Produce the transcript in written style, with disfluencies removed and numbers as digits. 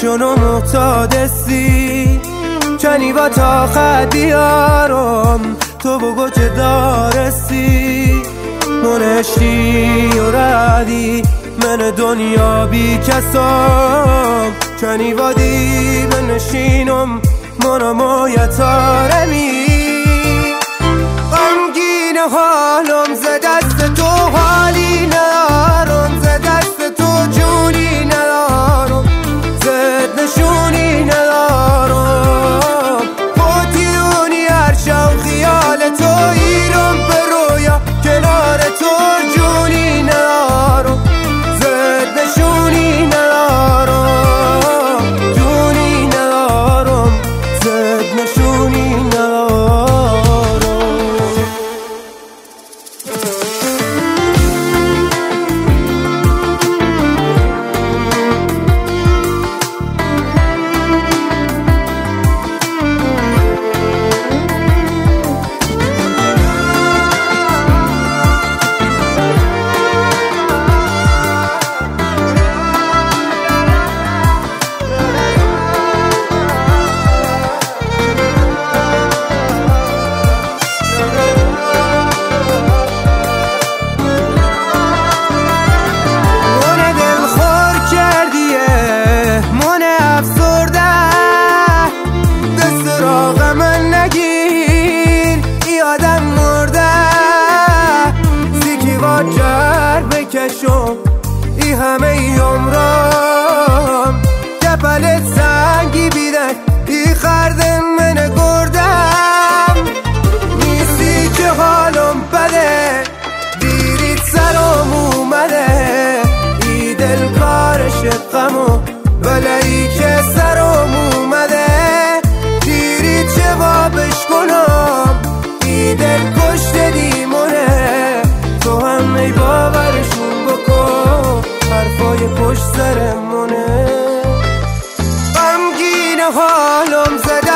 شنو معتادستی چنی و تا خدیارم تو بگو چه دارستی منشتی و ردی من دنیا بی کسام چنی و دی بنشینم منم و یتارمی غمگین حالم ز دست تو حالی ندارم ز دست تو جونی ندارم زد نشونی ندارم پوتیونی هر شب خیال تو ایرم به رویا کنار تو جونی ندارم زد نشونی ندارم جونی ندارم زد نشونی ندارم ای همه عمرم گپلت سنگی بیدن ای خردم من گردم نیستی که حالم بده دیرید سرم اومده ای دل کار شقمو ولی که سرم اومده دیرید جوابش کنم ای دل کشته دیمونه تو هم ای باورشون بکن حرفای پشت سرمونه غمگین حالم زده